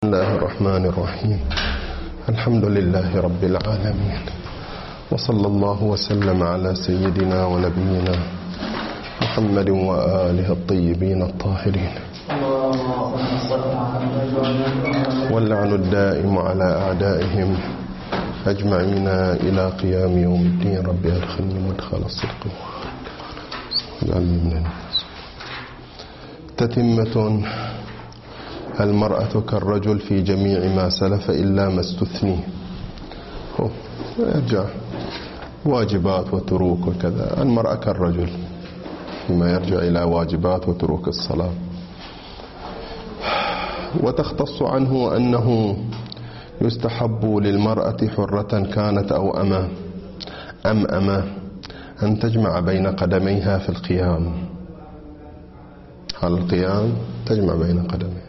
بسم الله الرحمن الرحيم. الحمد لله رب العالمين، وصلى الله وسلم على سيدنا ونبينا محمد وآله الطيبين الطاهرين، واللعن الدائم على أعدائهم أجمعين إلى قيام يوم الدين. رب أدخلني مدخل الصدق تتمة. المرأة كالرجل في جميع ما سلف إلا ما استثني. يرجع واجبات وتروك وكذا. المرأة كالرجل فيما يرجع إلى واجبات وتروك الصلاة. وتختص عنه أنه يستحب للمرأة حرة كانت أو أمة أن تجمع بين قدميها في القيام. على القيام تجمع بين قدميها.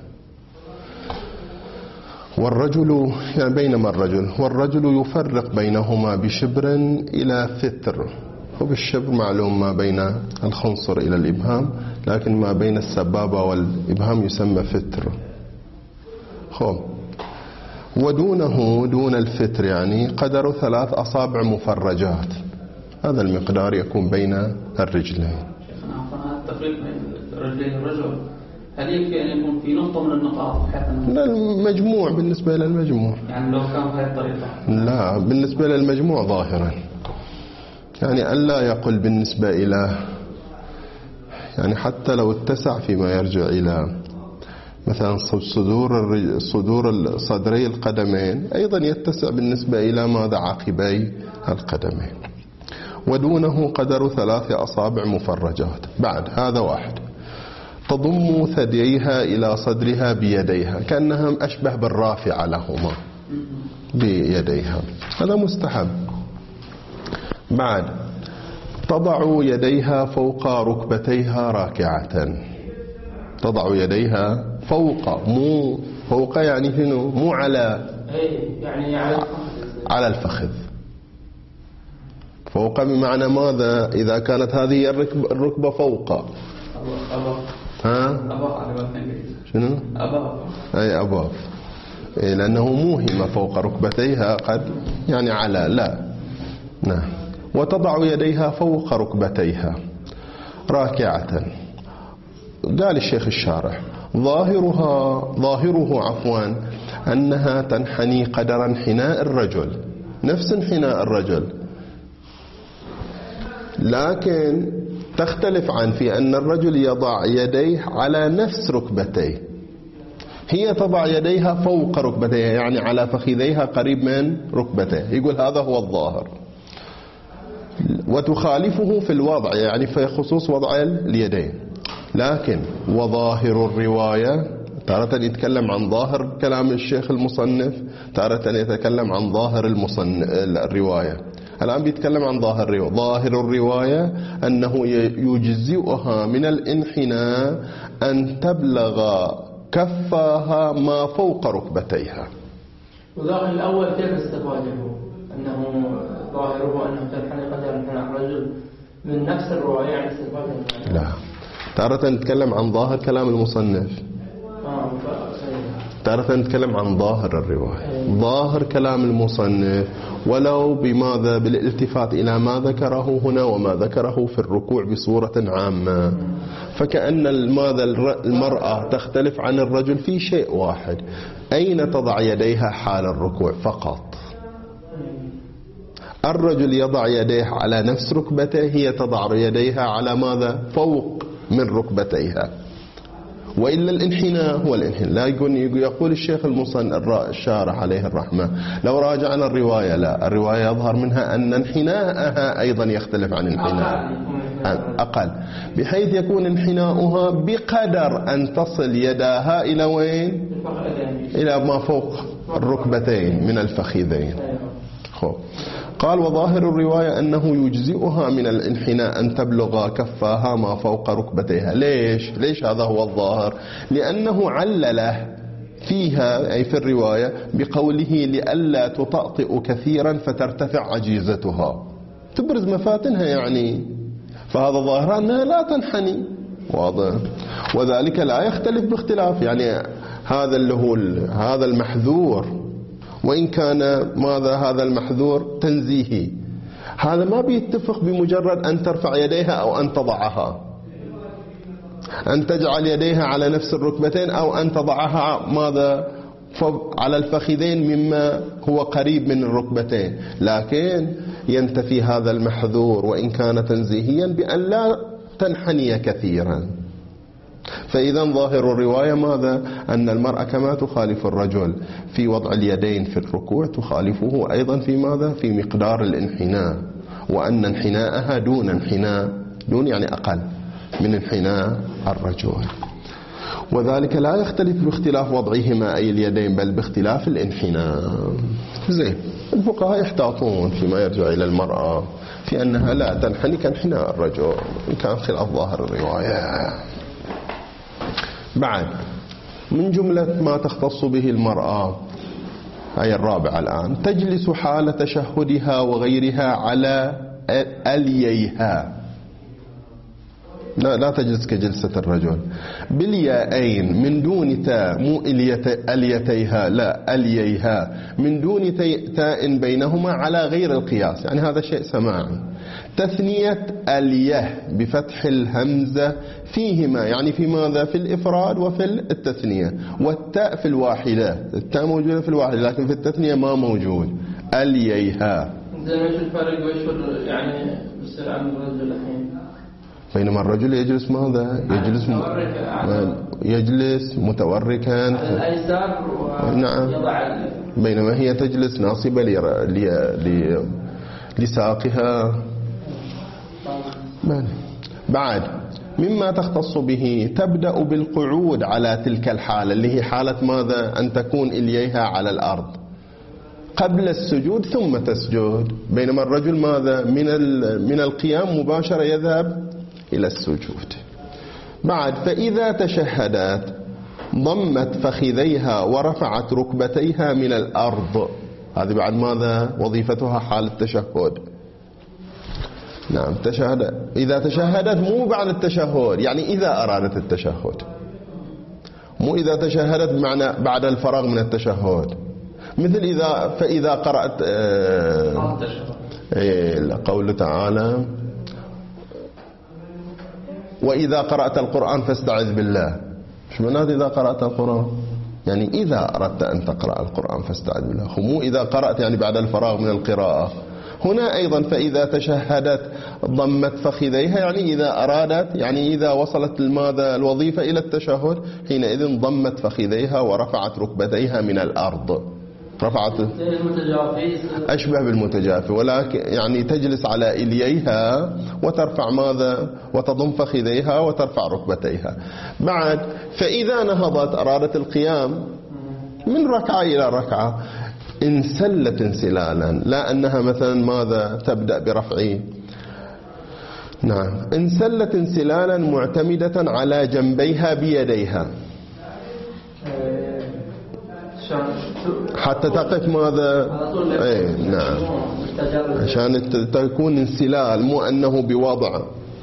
والرجل يعني بينما والرجل يفرق بينهما بشبر إلى فتر. وبالشبر معلوم ما بين الخنصر إلى الإبهام، لكن ما بين السبابة والإبهام يسمى فتر. ودونه دون الفتر يعني قدر 3 أصابع مفرجات. هذا المقدار يكون بين الرجلين. التفريق بين رجلين الرجل هل يكفي أن يكون في نقطة من النقاط؟ لا، المجموع بالنسبة إلى المجموع. يعني لو كان بهذه الطريقة؟ لا، بالنسبة للمجموع ظاهرا. يعني ألا يقل بالنسبة إلى، يعني حتى لو اتسع فيما يرجع إلى مثلا صدري القدمين، أيضا يتسع بالنسبة إلى ماذا عقبي القدمين. ودونه قدر 3 أصابع مفرجات. بعد هذا واحد. تضم ثدييها إلى صدرها بيديها، كأنها أشبه بالرافعة لهما بيديها. هذا مستحب. بعد تضع يديها فوق ركبتيها راكعة. تضع يديها فوق، مو فوق يعني هنا، مو على، يعني على الفخذ. فوق بمعنى ماذا؟ إذا كانت هذه الركبة فوق شنو؟ أي أباف. لأنه موهم فوق ركبتيها قد يعني على، لا. نعم. وتضع يديها فوق ركبتيها راكعة. قال الشيخ الشارح ظاهره أنها تنحني قدر انحناء الرجل، نفس انحناء الرجل، لكن تختلف عن في أن الرجل يضع يديه على نفس ركبتيه، هي تضع يديها فوق ركبتيها يعني على فخذيها قريب من ركبتيه. يقول هذا هو الظاهر. وتخالفه في الوضع يعني في خصوص وضع اليدين. لكن وظاهر الرواية تارة يتكلم عن ظاهر كلام الشيخ المصنف، تارة يتكلم عن ظاهر الرواية. الآن بيتكلم عن ظاهر الرواية أنه يجزئها من الانحناء أن تبلغ كفاها ما فوق ركبتيها. وظاهر الأول كيف استفاده؟ أنه ظاهره أنه تنحني قدر انحناء الرجل من نفس الرواية يعني استفاده؟ لا، تارة نتكلم عن ظاهر كلام المصنف، تارة نتكلم عن ظاهر الرواية. ظاهر كلام المصنف ولو بماذا؟ بالالتفات إلى ما ذكره هنا وما ذكره في الركوع بصورة عامة. فكأن المرأة تختلف عن الرجل في شيء واحد، أين تضع يديها حال الركوع فقط. الرجل يضع يديه على نفس ركبته، هي تضع يديها على ماذا؟ فوق من ركبتيها. وإلا الانحناء هو الانحناء. لا يقول الشيخ الشارح عليه الرحمة لو راجعنا الرواية، لا، الرواية يظهر منها أن انحناءها أيضا يختلف عن انحناء أقل، بحيث يكون انحناؤها بقدر أن تصل يداها إلى وين؟ إلى ما فوق الركبتين من الفخذين. قال وظاهر الرواية أنه يجزئها من الانحناء أن تبلغ كفاها ما فوق ركبتيها. ليش هذا هو الظاهر؟ لأنه علله فيها أي في الرواية بقوله لئلا تطأطئ كثيرا فترتفع عجيزتها، تبرز مفاتنها يعني، فهذا ظاهر أنها لا تنحني. واضح. وذلك لا يختلف باختلاف، يعني هذا المحذور، وإن كان ماذا هذا المحذور تنزيهي، هذا ما بيتفق بمجرد أن ترفع يديها أو أن تضعها، أن تجعل يديها على نفس الركبتين أو أن تضعها ماذا على الفخذين مما هو قريب من الركبتين، لكن ينتفي هذا المحذور وإن كان تنزيهيا بأن لا تنحني كثيرا. فإذا ظاهر الرواية ماذا؟ أن المرأة كما تخالف الرجل في وضع اليدين في الركوع تخالفه أيضا في ماذا؟ في مقدار الانحناء، وأن انحناءها دون يعني أقل من انحناء الرجل، وذلك لا يختلف باختلاف وضعهما أي اليدين بل باختلاف الانحناء. زين، الفقهاء يحتاطون فيما يرجع إلى المرأة في أنها لا تنحني كانحناء الرجل إن كان خلاف ظاهر الرواية. بعد من جملة ما تختص به المرأة أي الرابعة الآن، تجلس حال تشهدها وغيرها على ألييها، لا تجلس كجلسة الرجل، بالياءين من دون تاء، مو أليتيها، لا ألييها من دون تاء بينهما على غير القياس، يعني هذا شيء سماعي. تثنية أليه بفتح الهمزة فيهما، يعني في ماذا؟ في الإفراد وفي التثنية، والتاء في الواحدة، التاء موجودة في الواحدة لكن في التثنية ما موجود، ألييها. زين، وش الفرق وش يعني بصير عن الرجل الحين؟ بينما الرجل يجلس ماذا؟ يجلس متوركا الأيسار نعم، بينما هي تجلس ناصبة لساقها. بعد مما تختص به تبدأ بالقعود على تلك الحالة اللي هي حالة ماذا؟ أن تكون إليها على الأرض قبل السجود ثم تسجد، بينما الرجل ماذا؟ من القيام مباشرة يذهب إلى السجود. بعد فإذا تشهدت ضمت فخذيها ورفعت ركبتيها من الأرض، هذه بعد ماذا؟ وظيفتها حال التشهد. نعم، إذا تشهدت مو بعد التشهد، يعني إذا أرادت التشهد، مو إذا تشهدت بمعنى بعد الفراغ من التشهد، مثل فإذا قرأت قوله تعالى وإذا قرأت القرآن فاستعذ بالله. مش معناه إذا قرأت القرآن، يعني إذا أردت أن تقرأ القرآن فاستعذ بالله، مو إذا قرأت يعني بعد الفراغ من القراءة. هنا أيضا فإذا تشهدت ضمت فخذيها، يعني إذا أرادت، يعني إذا وصلت الماذا؟ الوظيفة إلى التشهد، حينئذ ضمت فخذيها ورفعت ركبتيها من الأرض، رفعت أشبه بالمتجافي، ولكن يعني تجلس على إلييها وترفع ماذا؟ وتضم فخذيها وترفع ركبتيها. بعد فإذا نهضت أرادت القيام من ركعة إلى ركعة انسلت انسلالا، لا أنها مثلا ماذا؟ تبدأ برفع، نعم، انسلت انسلالا معتمدة على جنبيها بيديها حتى تقف ماذا؟ نعم، عشان تكون انسلال، مو أنه بوضع،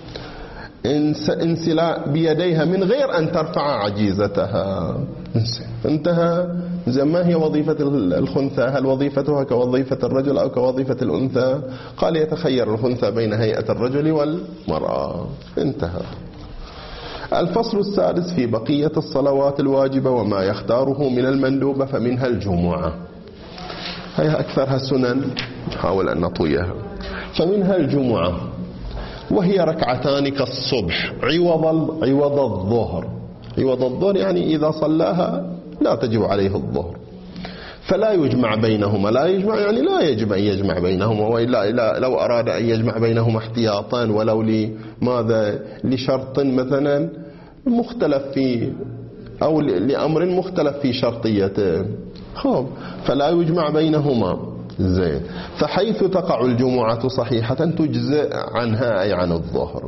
انسلال بيديها من غير أن ترفع عجيزتها. انتهى. زي ما هي وظيفة الخنثى؟ هل وظيفتها كوظيفة الرجل أو كوظيفة الأنثى؟ قال يتخير الخنثى بين هيئة الرجل والمرأة. انتهى. الفصل السادس في بقية الصلوات الواجبة وما يختاره من المندوبة، فمنها الجمعة، هي أكثرها سنن، نحاول أن نطويها. فمنها الجمعة وهي ركعتان كالصبح عوض الظهر. عوض الظهر يعني إذا صلاها لا تجب عليه الظهر، فلا يجمع بينهما. لا يجمع يعني لا يجب أن يجمع بينهما، وإلا لو أراد أن يجمع بينهما احتياطا ولو لماذا؟ لشرط مثلا مختلف فيه أو لأمر مختلف في شرطيته، خب فلا يجمع بينهما. زين. فحيث تقع الجمعة صحيحة تجزئ عنها أي عن الظهر.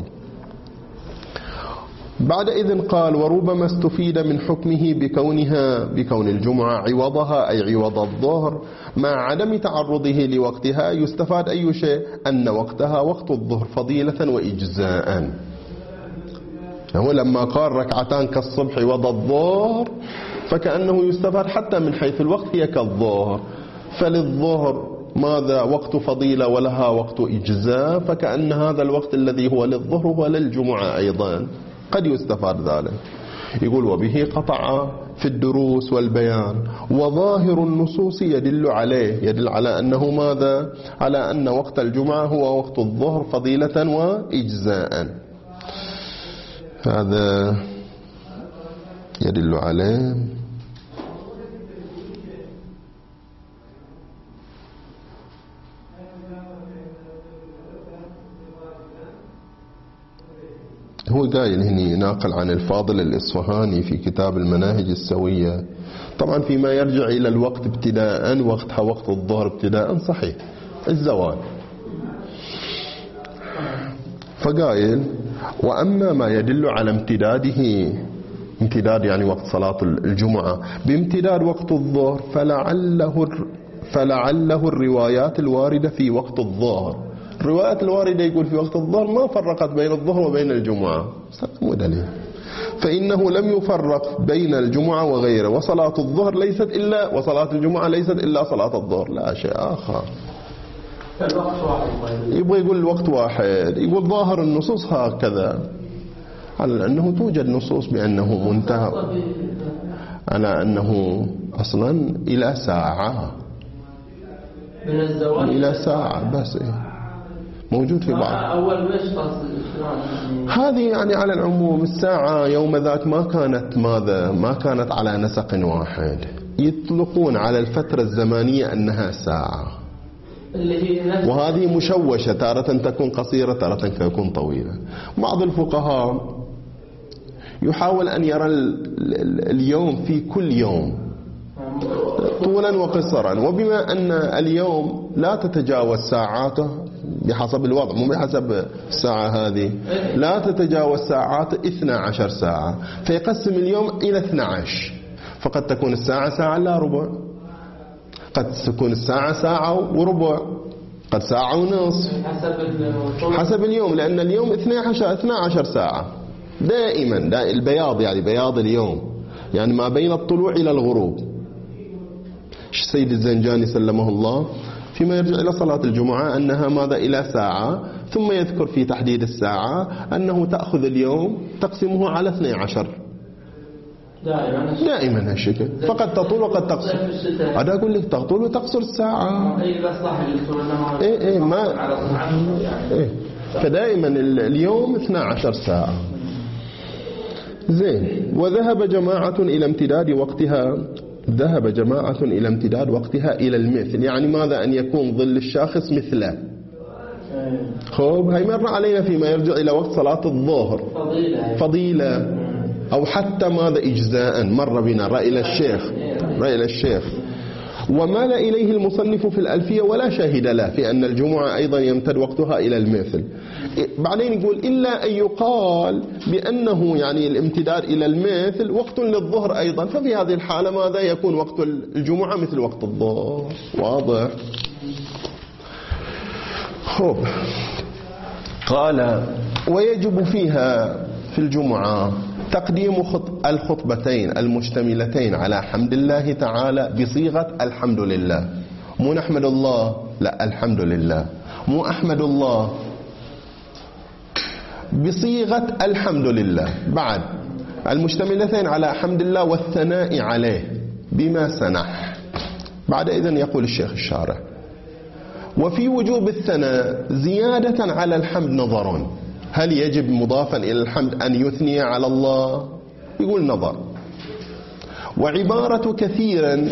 بعد إذن قال وربما استفيد من حكمه بكون الجمعة عوضها أي عوض الظهر مع عدم تعرضه لوقتها. يستفاد أي شيء؟ أن وقتها وقت الظهر فضيلة وإجزاء. هو لما قال ركعتان كالصبح عوض الظهر فكأنه يستفاد حتى من حيث الوقت هي كالظهر، فللظهر ماذا وقت فضيلة ولها وقت إجزاء، فكأن هذا الوقت الذي هو للظهر هو للجمعة أيضا، قد يستفاد ذلك. يقول وبه قطع في الدروس والبيان، وظاهر النصوص يدل عليه، يدل على أنه ماذا؟ على أن وقت الجمعة هو وقت الظهر فضيلة وإجزاء، هذا يدل عليه. هو قايل هنا ناقل عن الفاضل الإصفهاني في كتاب المناهج السوية، طبعا فيما يرجع إلى الوقت ابتداء وقتها وقت الظهر ابتداء صحيح الزوال، فقايل وأما ما يدل على امتداده، امتداد يعني وقت صلاة الجمعة بامتداد وقت الظهر، فلعله الروايات الواردة في وقت الظهر، الروايات الواردة يقول في وقت الظهر ما فرقت بين الظهر وبين الجمعة، مو دليل، فإنه لم يفرق بين الجمعة وغيره، وصلاة الظهر ليست إلا وصلاة الجمعة ليست إلا صلاة الظهر، لا شيء آخر. الوقت واحد، يبغى يقول الوقت واحد، يقول ظاهر النصوص هكذا، على أنه توجد نصوص بأنه منتهى، على أنه أصلا إلى ساعة، من الزوال إلى ساعة بس موجود في بعض. أول هذه يعني على العموم الساعة يوم ذاك ما كانت ماذا؟ ما كانت على نسق واحد، يطلقون على الفترة الزمانية أنها ساعة، وهذه مشوشة، تارة تكون قصيرة تارة تكون طويلة. بعض الفقهاء يحاول أن يرى اليوم في كل يوم طولا وقصرا، وبما أن اليوم لا تتجاوز ساعاته بحسب الوضع، مو بحسب الساعة هذه، لا تتجاوز ساعات 12 ساعة، فيقسم اليوم إلى 12، فقد تكون الساعة ساعة لا ربع، قد تكون الساعة ساعة وربع، قد ساعة ونصف، حسب اليوم، لأن اليوم 12 ساعة دائما، البياض يعني بياض اليوم يعني ما بين الطلوع إلى الغروب. السيد الزنجاني سلمه الله فيما يرجع إلى صلاة الجمعة أنها ماذا؟ إلى ساعة، ثم يذكر في تحديد الساعة أنه تأخذ اليوم تقسمه على 12 دائما هالشكل، فقد تطول وقد تقصر. هذا أقول لك تطول وتقصر الساعة، فدائما اليوم 12 ساعة. زين. وذهب جماعة إلى امتداد وقتها، ذهب جماعة إلى امتداد وقتها إلى المثل، يعني ماذا؟ أن يكون ظل الشاخص مثله. خوب هاي مر علينا فيما يرجع إلى وقت صلاة الظهر فضيلة أو حتى ماذا؟ إجزاء، مر بنا رأي إلى الشيخ ومال إليه المصنف في الألفية ولا شاهد له في أن الجمعة أيضا يمتد وقتها إلى المثل. بعدين يقول إلا أن يقال بأنه يعني الامتداد إلى المثل وقت للظهر أيضا، ففي هذه الحالة ماذا؟ يكون وقت الجمعة مثل وقت الظهر. واضح؟ خب قال ويجب فيها في الجمعة تقديم الخطبتين المشتملتين على حمد الله تعالى بصيغة الحمد لله، مو نحمد الله، لا الحمد لله، مو أحمد الله، بصيغة الحمد لله، بعد المشتملتين على حمد الله والثناء عليه بما سنح. بعد إذن يقول الشيخ الشارح وفي وجوب الثناء زيادة على الحمد نظر، هل يجب مضافا إلى الحمد أن يثني على الله؟ يقول نظر. وعبارة كثيرا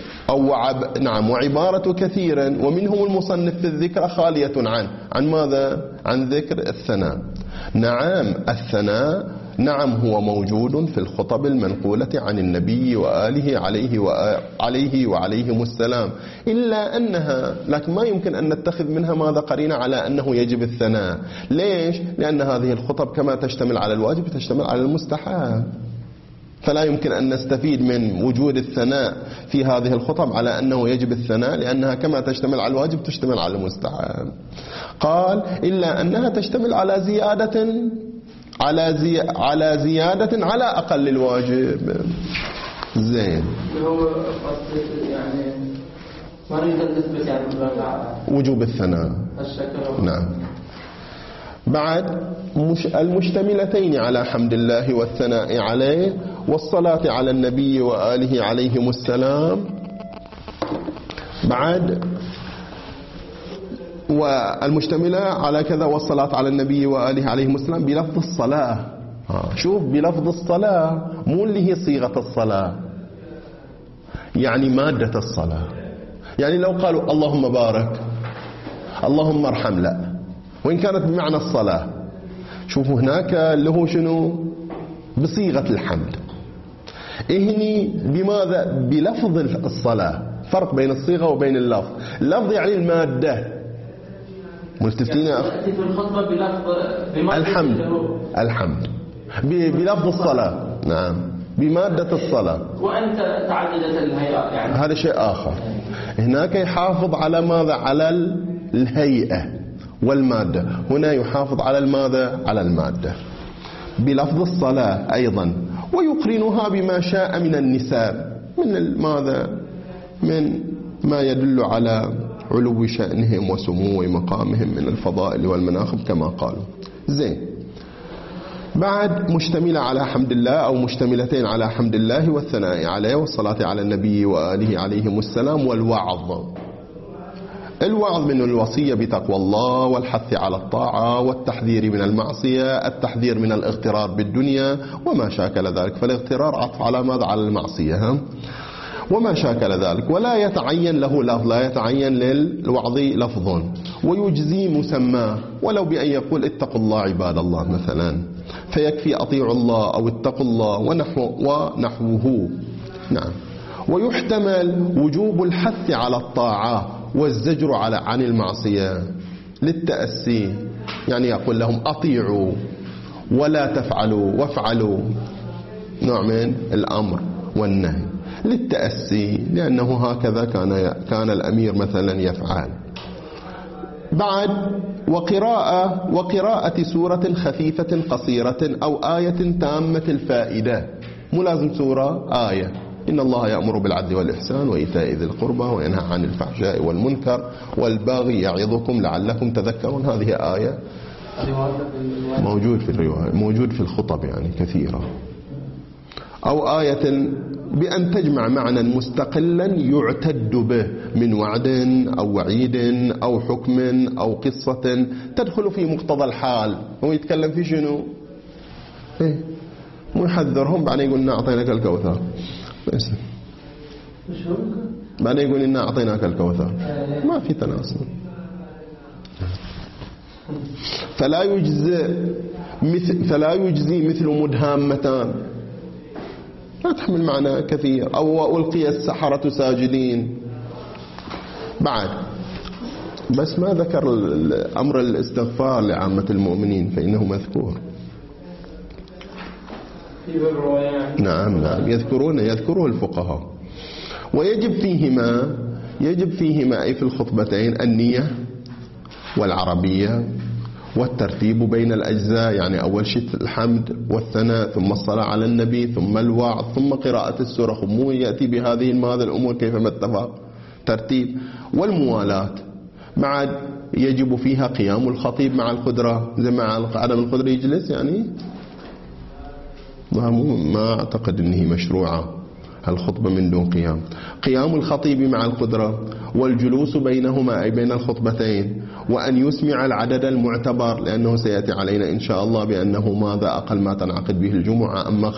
وعبارة كثيرا ومنهم المصنف في الذكر خالية عن ماذا؟ عن ذكر الثناء. نعم الثناء نعم هو موجود في الخطب المنقولة عن النبي وآله عليه وعليهم السلام، إلا أنها لكن ما يمكن أن نتخذ منها ماذا؟ قرينة على أنه يجب الثناء. ليش؟ لأن هذه الخطب كما تشتمل على الواجب تشتمل على المستحب، فلا يمكن أن نستفيد من وجود الثناء في هذه الخطب على أنه يجب الثناء، لأنها كما تشتمل على الواجب تشتمل على المستحب. قال إلا أنها تشتمل على زيادة على أقل الواجب. زين. هو قصد يعني ما نريد نثبت يعني وجوب الثناء. الشكر. نعم. بعد المشتملتين على حمد الله والثناء عليه والصلاة على النبي وآله عليهم السلام. بعد والمشتملة على كذا والصلاة على النبي وآله عليهم السلام بلفظ الصلاة. شوف بلفظ الصلاة، مو اللي هي صيغة الصلاة، يعني مادة الصلاة. يعني لو قالوا اللهم بارك اللهم ارحم، لا، وإن كانت بمعنى الصلاة. شوفوا هناك اللي هو شنو بصيغة الحمد، إهني بماذا بلفظ الصلاة. فرق بين الصيغة وبين اللفظ. اللفظ يعني المادة. ملتفتين في الخطبة بلفظ الحمد بلفظ الصلاة. نعم، بمادة الصلاة. وأنت تعددت الهيئات يعني هذا شيء آخر. هناك يحافظ على ماذا؟ على الهيئة والمادة. هنا يحافظ على الماذا؟ على المادة بلفظ الصلاة أيضا. ويقرنها بما شاء من النساب، من ماذا؟ من ما يدل على علو شأنهم وسمو مقامهم من الفضائل والمناخب كما قالوا. زين. بعد مشتملة على حمد الله أو مشتملتين على حمد الله والثناء عليه والصلاة على النبي وآله عليهم السلام والوعظ. الوعظ من الوصية بتقوى الله والحث على الطاعة والتحذير من المعصية، التحذير من الاغترار بالدنيا وما شاكل ذلك. فالاغترار عطف على ماذا؟ على المعصية وما شاكل ذلك. ولا يتعين له لفظ، لا يتعين للوعظ لفظ، ويجزي مسماه ولو بأن يقول اتقوا الله عباد الله مثلا، فيكفي أطيعوا الله أو اتقوا الله ونحوه. نعم. ويحتمل وجوب الحث على الطاعة والزجر عن المعصية للتأسي، يعني يقول لهم أطيعوا ولا تفعلوا وافعلوا، نوع من الأمر والنهي للتأسي، لأنه هكذا كان الأمير مثلا يفعل. بعد وقراءة سورة خفيفة قصيرة أو آية تامة الفائدة. مو لازم سورة، آية. إن الله يأمر بالعدل والإحسان وإيتاء ذي القربى وينهى عن الفحشاء والمنكر والبغي يعظكم لعلكم تذكرون. هذه آية موجود في الرواية، موجود في الخطب يعني كثيرة. أو آية بأن تجمع معنى مستقلا يعتد به من وعد أو وعيد أو حكم أو قصة تدخل في مقتضى الحال. هو يتكلم في شنو؟ مو يحذرهم بعدين يقول إنا أعطيناك الكوثر، بعدين يقول إنا أعطيناك الكوثر. ما في تناسب. فلا يجزي مثل مدهامتان، لا تحمل معنى كثير. أو ألقي السحرة ساجدين. بعد بس ما ذكر أمر الاستغفار لعامة المؤمنين فإنه مذكور. نعم يذكره الفقهاء. ويجب فيهما أي في الخطبتين النية والعربية والترتيب بين الأجزاء، يعني أول شيء الحمد والثناء ثم الصلاة على النبي ثم الوعظ ثم قراءة السورة. مو يأتي بهذه الأمور كيفما اتفق ترتيب. والموالاة مع يجب فيها قيام الخطيب مع القدرة، زي مع عدم القدرة يجلس، يعني ما أعتقد أنه مشروعة الخطبة من دون قيام الخطيب مع القدرة، والجلوس بينهما أي بين الخطبتين، وأن يسمع العدد المعتبر، لأنه سيأتي علينا إن شاء الله بأنه ماذا أقل ما تنعقد به الجمعة، أما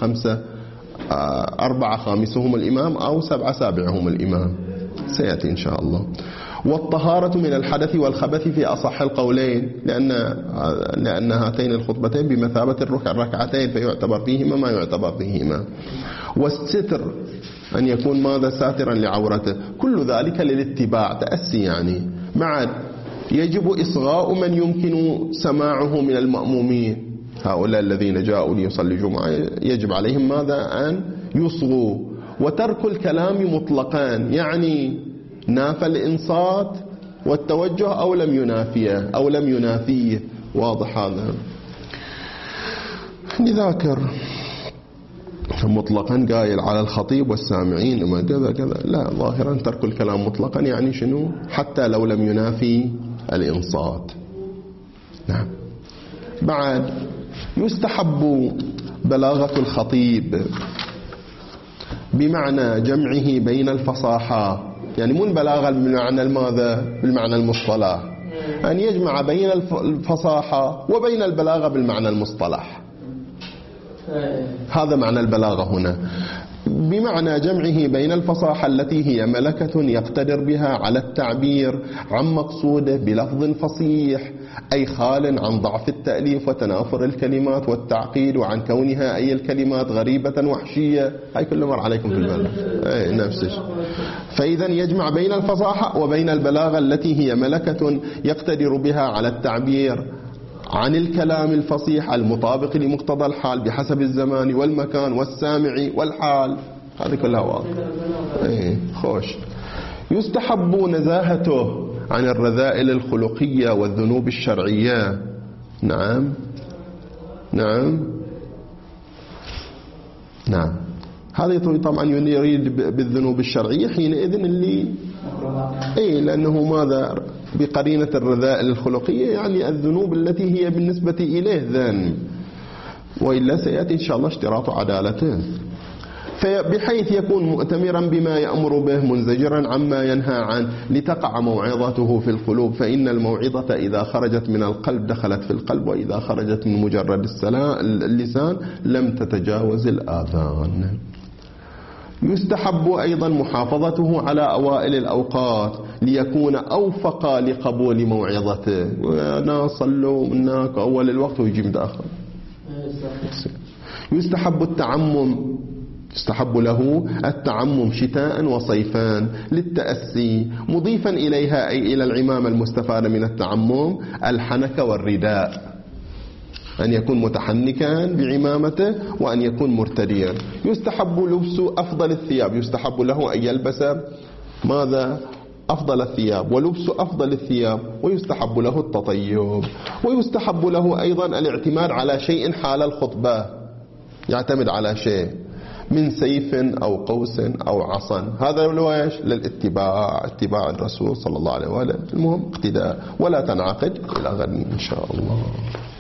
4 خامسهم الإمام أو 7 سابعهم الإمام، سيأتي إن شاء الله. والطهارة من الحدث والخبث في أصح القولين، لأن هاتين الخطبتين بمثابة الركعتين فيعتبر فيهما ما يعتبر فيهما. والستر أن يكون ماذا ساترا لعورته، كل ذلك للاتباع تأسي يعني. مع يجب إصغاء من يمكن سماعه من المأمومين، هؤلاء الذين جاءوا ليصلي جمعة يجب عليهم ماذا؟ أن يصغوا. وترك الكلام مطلقا، يعني نافى الإنصات والتوجه أو لم ينافيه واضح هذا. نذاكر مطلقا قايل على الخطيب والسامعين وما كذا كذا، لا، ظاهرا ترك الكلام مطلقا يعني شنو؟ حتى لو لم ينافي الإنصات. نعم. بعد يستحب بلاغة الخطيب بمعنى جمعه بين الفصاحة، يعني مو البلاغة بالمعنى ماذا؟ بالمعنى المصطلح، أن يجمع بين الفصاحة وبين البلاغة بالمعنى المصطلح. هذا معنى البلاغة هنا، بمعنى جمعه بين الفصاحة التي هي ملكة يقتدر بها على التعبير عن مقصوده بلفظ فصيح، أي خال عن ضعف التأليف وتنافر الكلمات والتعقيد، وعن كونها أي الكلمات غريبة وحشية. هاي كل مر عليكم في البلاغة، نفس الشيء. فإذا يجمع بين الفصاحة وبين البلاغة التي هي ملكة يقتدر بها على التعبير عن الكلام الفصيح المطابق لمقتضى الحال بحسب الزمان والمكان والسامع والحال. هذه كلها واضحة. خوش. يستحب نزاهته عن الرذائل الخلقية والذنوب الشرعية. نعم نعم نعم. هذه طبعا يريد بالذنوب الشرعية حينئذ اللي لأنه ماذا؟ بقرينة الرذائل الخلقية يعني الذنوب التي هي بالنسبة إليه ذنب، وإلا سيأتي إن شاء الله اشتراط عدالته، بحيث يكون مؤتمرا بما يأمر به منزجرا عما ينهى عنه لتقع موعظته في القلوب، فإن الموعظة إذا خرجت من القلب دخلت في القلب، وإذا خرجت من مجرد اللسان لم تتجاوز الآذان. يستحب أيضا محافظته على أوائل الأوقات ليكون أوفق لقبول موعظته، وناس صلوا منك أول الوقت ويجي متأخر. يستحب التعمم، يستحب له التعمم شتاء وصيفان للتأسي، مضيفا إليها أي إلى العمامة المستفادة من التعمم الحنك والرداء، أن يكون متحنكا بعمامته وأن يكون مرتديا. يستحب لبس أفضل الثياب، يستحب له أن يلبس ماذا؟ أفضل الثياب، ولبس أفضل الثياب، ويستحب له التطيب، ويستحب له أيضا الاعتماد على شيء حال الخطبة، يعتمد على شيء من سيف أو قوس أو عصا، هذا لويش للاتباع، اتباع الرسول صلى الله عليه وآله. المهم اقتداء، ولا تنعقد إلى غد إن شاء الله.